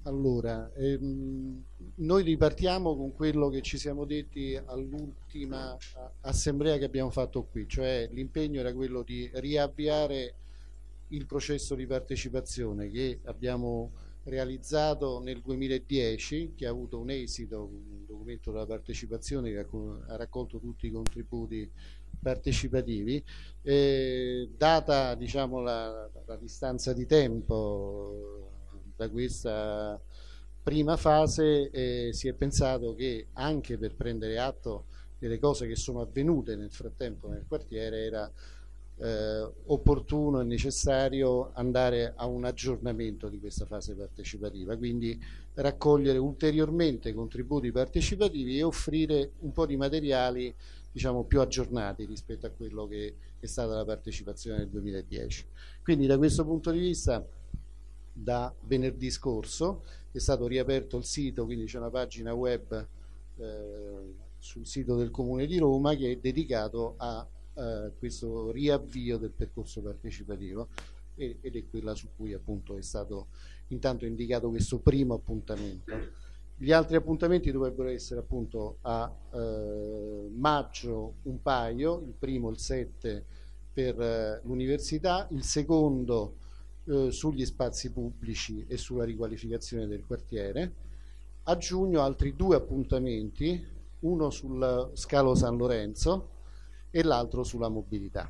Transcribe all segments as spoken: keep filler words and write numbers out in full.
Allora, ehm, noi ripartiamo con quello che ci siamo detti all'ultima a- assemblea che abbiamo fatto qui, cioè l'impegno era quello di riavviare il processo di partecipazione che abbiamo realizzato nel duemiladieci, che ha avuto un esito, un documento della partecipazione che ha co- ha raccolto tutti i contributi partecipativi. Eh, data, diciamo, la, la distanza di tempo da questa prima fase, eh, si è pensato che anche per prendere atto delle cose che sono avvenute nel frattempo nel quartiere era eh, opportuno e necessario andare a un aggiornamento di questa fase partecipativa, quindi raccogliere ulteriormente contributi partecipativi e offrire un po' di materiali, diciamo, più aggiornati rispetto a quello che è stata la partecipazione nel duemiladieci. Quindi da questo punto di vista, da venerdì scorso è stato riaperto il sito, quindi c'è una pagina web eh, sul sito del Comune di Roma che è dedicato a eh, questo riavvio del percorso partecipativo, ed è quella su cui appunto è stato intanto indicato questo primo appuntamento. Gli altri appuntamenti dovrebbero essere appunto a eh, maggio un paio, il primo il sette per eh, l'università, il secondo eh, sugli spazi pubblici e sulla riqualificazione del quartiere. A giugno altri due appuntamenti, uno sul scalo San Lorenzo e l'altro sulla mobilità.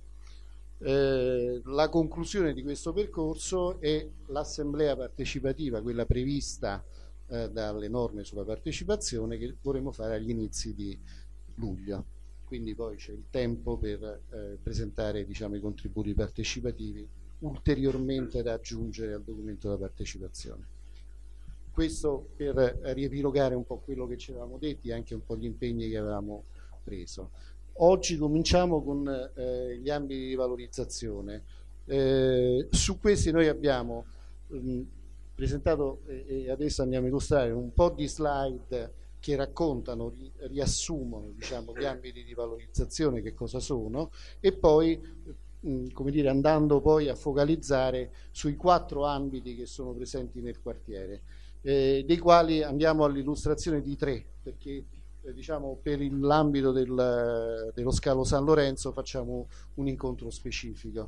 Eh, la conclusione di questo percorso è l'assemblea partecipativa, quella prevista eh, dalle norme sulla partecipazione, che vorremmo fare agli inizi di luglio. Quindi poi c'è il tempo per eh, presentare, diciamo, i contributi partecipativi ulteriormente da aggiungere al documento della partecipazione. Questo per riepilogare un po' quello che ci avevamo detti e anche un po' gli impegni che avevamo preso. Oggi cominciamo con eh, gli ambiti di valorizzazione. Eh, su questi noi abbiamo mh, presentato eh, e adesso andiamo a illustrare un po' di slide che raccontano, ri, riassumono, diciamo, gli ambiti di valorizzazione, che cosa sono, e poi mh, come dire, andando poi a focalizzare sui quattro ambiti che sono presenti nel quartiere, eh, dei quali andiamo all'illustrazione di tre, perché diciamo per l'ambito del, dello scalo San Lorenzo facciamo un incontro specifico.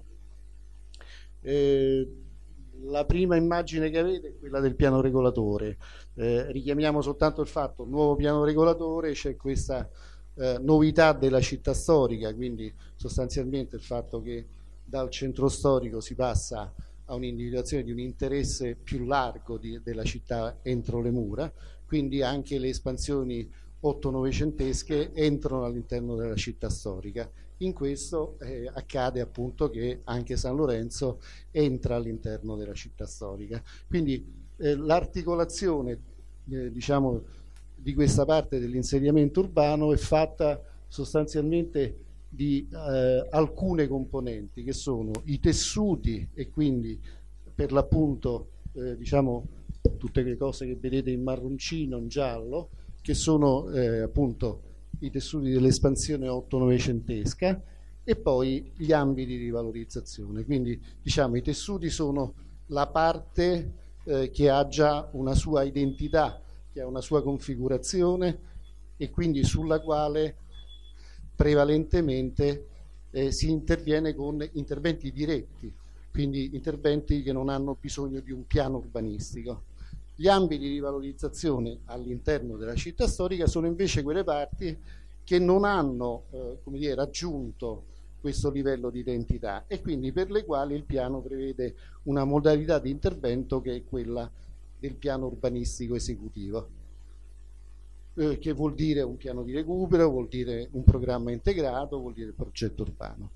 Eh, la prima immagine che avete è quella del piano regolatore. Eh, richiamiamo soltanto il fatto, nuovo piano regolatore, c'è questa eh, novità della città storica, quindi sostanzialmente il fatto che dal centro storico si passa a un'individuazione di un interesse più largo di, della città entro le mura, quindi anche le espansioni otto-novecentesche entrano all'interno della città storica. In questo eh, accade appunto che anche San Lorenzo entra all'interno della città storica. Quindi eh, l'articolazione eh, diciamo, di questa parte dell'insediamento urbano è fatta sostanzialmente di eh, alcune componenti, che sono i tessuti, e quindi per l'appunto eh, diciamo tutte le cose che vedete in marroncino, in giallo, che sono eh, appunto i tessuti dell'espansione otto-novecentesca, e poi gli ambiti di valorizzazione. Quindi diciamo i tessuti sono la parte eh, che ha già una sua identità, che ha una sua configurazione, e quindi sulla quale prevalentemente eh, si interviene con interventi diretti, quindi interventi che non hanno bisogno di un piano urbanistico. Gli ambiti di valorizzazione all'interno della città storica sono invece quelle parti che non hanno eh, come dire, raggiunto questo livello di identità, e quindi per le quali il piano prevede una modalità di intervento che è quella del piano urbanistico esecutivo, eh, che vuol dire un piano di recupero, vuol dire un programma integrato, vuol dire progetto urbano.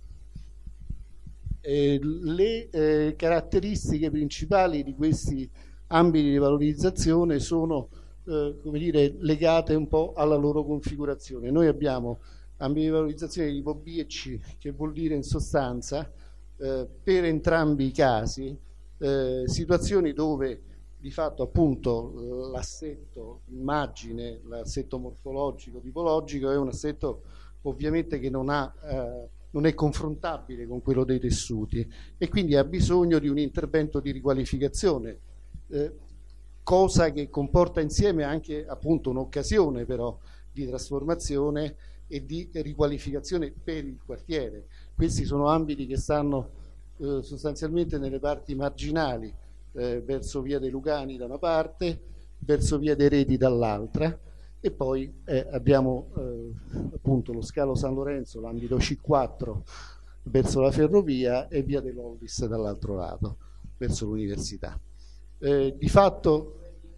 Eh, le eh, caratteristiche principali di questi ambiti di valorizzazione sono eh, come dire, legate un po' alla loro configurazione. Noi abbiamo ambiti di valorizzazione di tipo B e C, che vuol dire in sostanza eh, per entrambi i casi eh, situazioni dove di fatto appunto l'assetto immagine, l'assetto morfologico, tipologico è un assetto ovviamente che non ha eh, non è confrontabile con quello dei tessuti, e quindi ha bisogno di un intervento di riqualificazione. Eh, cosa che comporta insieme anche appunto un'occasione però di trasformazione e di riqualificazione per il quartiere. Questi sono ambiti che stanno eh, sostanzialmente nelle parti marginali, eh, verso via dei Lucani da una parte, verso via dei Reti dall'altra, e poi eh, abbiamo eh, appunto lo scalo San Lorenzo, l'ambito C quattro verso la ferrovia, e via dei Lollis dall'altro lato, verso l'università. Eh, di fatto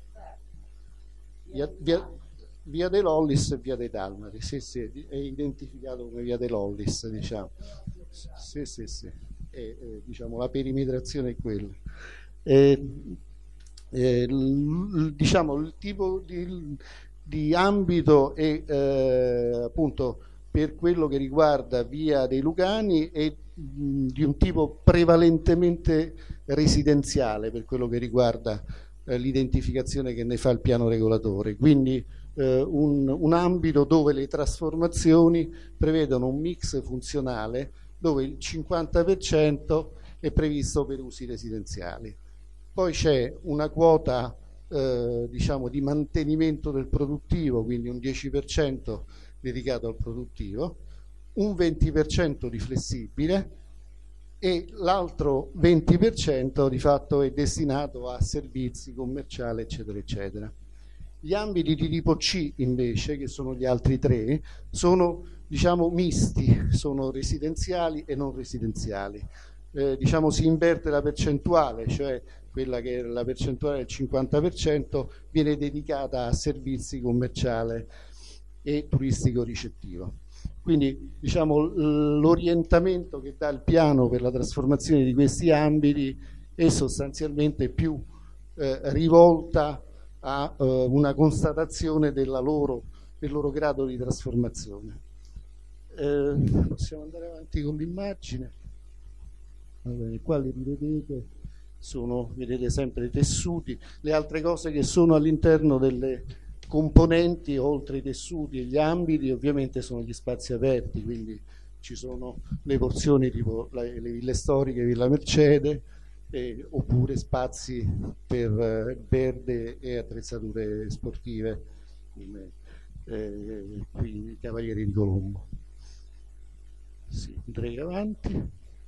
via, via, via dei Lollis e via dei Dalmati, sì, sì, è identificato come via dei Lollis, diciamo. Sì, sì, sì. E, eh, diciamo, la perimetrazione è quella. Eh, eh, l, diciamo, il tipo di, di ambito è eh, appunto per quello che riguarda via dei Lucani è mh, di un tipo prevalentemente residenziale per quello che riguarda eh, l'identificazione che ne fa il piano regolatore, quindi eh, un, un ambito dove le trasformazioni prevedono un mix funzionale dove il cinquanta per cento è previsto per usi residenziali. Poi c'è una quota eh, diciamo di mantenimento del produttivo, quindi un dieci per cento dedicato al produttivo, un venti per cento di flessibile e l'altro venti per cento di fatto è destinato a servizi commerciali, eccetera, eccetera. Gli ambiti di tipo C invece, che sono gli altri tre, sono diciamo misti, sono residenziali e non residenziali. Eh, diciamo si inverte la percentuale, cioè quella che è la percentuale del cinquanta per cento viene dedicata a servizi commerciali e turistico ricettivo. Quindi diciamo l'orientamento che dà il piano per la trasformazione di questi ambiti è sostanzialmente più eh, rivolta a eh, una constatazione della loro, del loro grado di trasformazione. Eh, possiamo andare avanti con l'immagine. Qua li rivedete, sono, vedete sempre i tessuti, le altre cose che sono all'interno delle componenti, oltre i tessuti e gli ambiti, ovviamente sono gli spazi aperti, quindi ci sono le porzioni tipo le, le ville storiche, Villa Mercede, eh, oppure spazi per eh, verde e attrezzature sportive, come eh, qui i Cavalieri di Colombo. Sì, andrei avanti.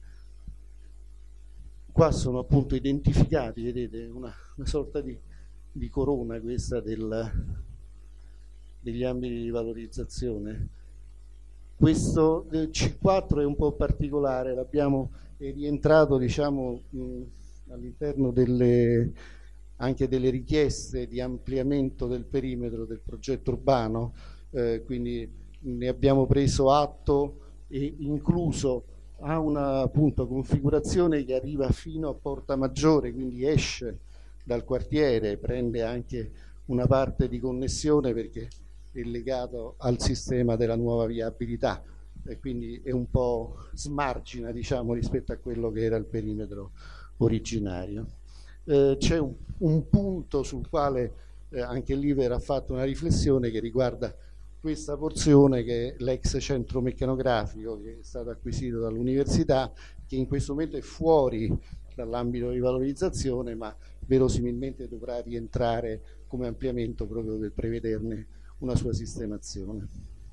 Qua sono appunto identificati, vedete, una, una sorta di, di corona questa del, degli ambiti di valorizzazione. Questo del C quattro è un po' particolare, l'abbiamo rientrato diciamo all'interno delle, anche delle richieste di ampliamento del perimetro del progetto urbano, eh, quindi ne abbiamo preso atto e incluso ha una appunto configurazione che arriva fino a Porta Maggiore, quindi esce dal quartiere, prende anche una parte di connessione perché è legato al sistema della nuova viabilità e quindi è un po' smargina diciamo rispetto a quello che era il perimetro originario. Eh, c'è un, un punto sul quale eh, anche lì verrà fatta una riflessione che riguarda questa porzione che è l'ex centro meccanografico che è stato acquisito dall'università, che in questo momento è fuori dall'ambito di valorizzazione, ma verosimilmente dovrà rientrare come ampliamento proprio per prevederne una sua sistemazione.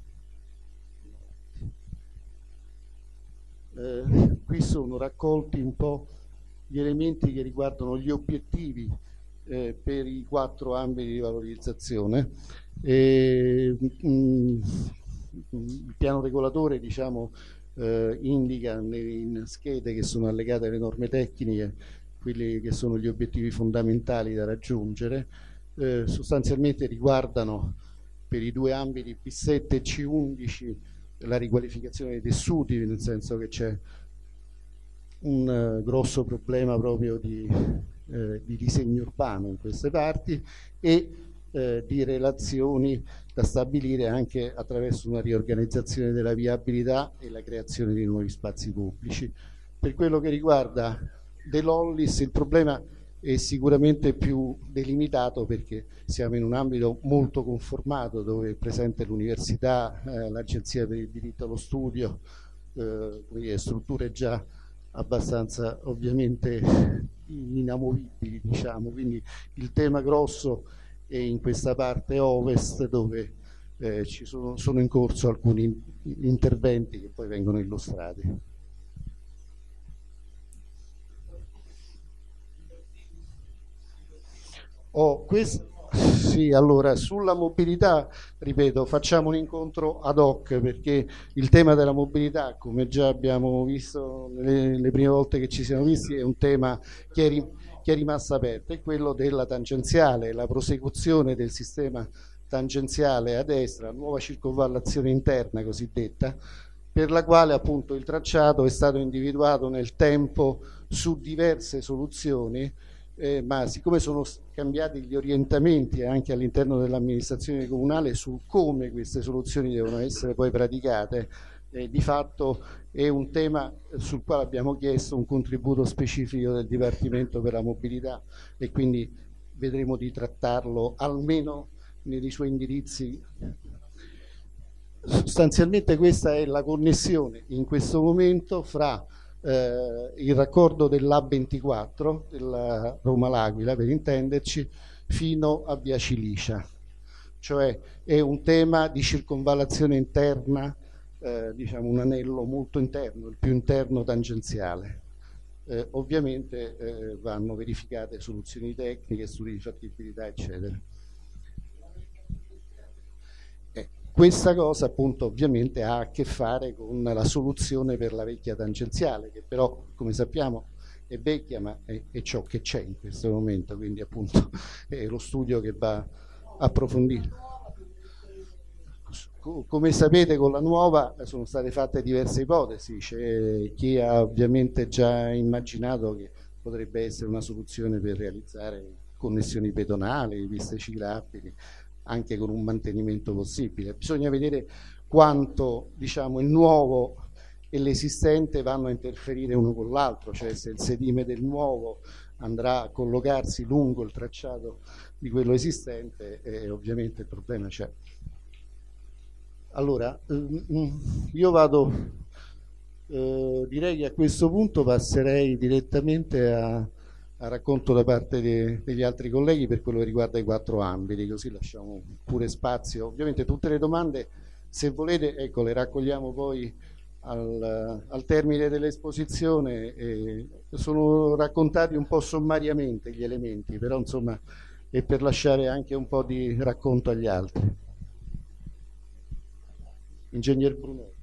Eh, qui sono raccolti un po' gli elementi che riguardano gli obiettivi eh, per i quattro ambiti di valorizzazione. E, mh, il piano regolatore diciamo, eh, indica in schede che sono allegate alle norme tecniche quelli che sono gli obiettivi fondamentali da raggiungere, eh, sostanzialmente riguardano per i due ambiti P sette e C undici la riqualificazione dei tessuti, nel senso che c'è un uh, grosso problema proprio di, eh, di disegno urbano in queste parti e Eh, di relazioni da stabilire anche attraverso una riorganizzazione della viabilità e la creazione di nuovi spazi pubblici. Per quello che riguarda De Lollis il problema è sicuramente più delimitato perché siamo in un ambito molto conformato dove è presente l'università, eh, l'Agenzia per il diritto allo studio, eh, strutture già abbastanza ovviamente inamovibili, diciamo, quindi il tema grosso è in questa parte ovest dove eh, ci sono, sono in corso alcuni interventi che poi vengono illustrati. Oh, questo, sì, allora, sulla mobilità, ripeto, facciamo un incontro ad hoc perché il tema della mobilità, come già abbiamo visto le, le prime volte che ci siamo visti, è un tema che è, ri- che è rimasto aperto, è quello della tangenziale, la prosecuzione del sistema tangenziale a destra, nuova circonvallazione interna cosiddetta, per la quale appunto il tracciato è stato individuato nel tempo su diverse soluzioni, eh, ma siccome sono cambiati gli orientamenti anche all'interno dell'amministrazione comunale su come queste soluzioni devono essere poi praticate, eh, di fatto è un tema sul quale abbiamo chiesto un contributo specifico del Dipartimento per la Mobilità e quindi vedremo di trattarlo almeno nei suoi indirizzi. Sostanzialmente questa è la connessione in questo momento fra eh, il raccordo dell'A ventiquattro, della Roma-L'Aquila per intenderci, fino a Via Cilicia, cioè è un tema di circonvallazione interna, eh, diciamo un anello molto interno, il più interno tangenziale. Eh, ovviamente eh, vanno verificate soluzioni tecniche, studi di fattibilità, eccetera. Questa cosa appunto ovviamente ha a che fare con la soluzione per la vecchia tangenziale, che però come sappiamo è vecchia ma è, è ciò che c'è in questo momento, quindi appunto è lo studio che va approfondito. Come sapete con la nuova sono state fatte diverse ipotesi, c'è chi ha ovviamente già immaginato che potrebbe essere una soluzione per realizzare connessioni pedonali, piste ciclabili, anche con un mantenimento possibile. Bisogna vedere quanto diciamo, il nuovo e l'esistente vanno a interferire uno con l'altro, cioè se il sedime del nuovo andrà a collocarsi lungo il tracciato di quello esistente, eh, ovviamente il problema c'è. Allora, io vado, eh, direi che a questo punto passerei direttamente a, a racconto da parte de, degli altri colleghi per quello che riguarda i quattro ambiti, così lasciamo pure spazio. Ovviamente tutte le domande, se volete, ecco, le raccogliamo poi al, al termine dell'esposizione. Eh, sono raccontati un po' sommariamente gli elementi, però insomma è per lasciare anche un po' di racconto agli altri. Ingegner Bruno.